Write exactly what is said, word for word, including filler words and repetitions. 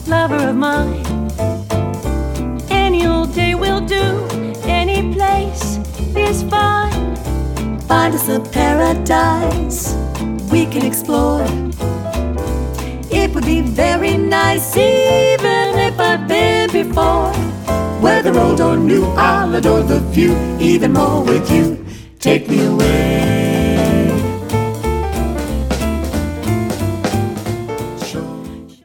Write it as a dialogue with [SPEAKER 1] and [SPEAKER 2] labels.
[SPEAKER 1] lover of mine. Any old day will do, any place is fine. Find us a paradise we can explore. It would be very nice even if I've been before. Whether old or new, I'll adore the view even more with you. Take me away.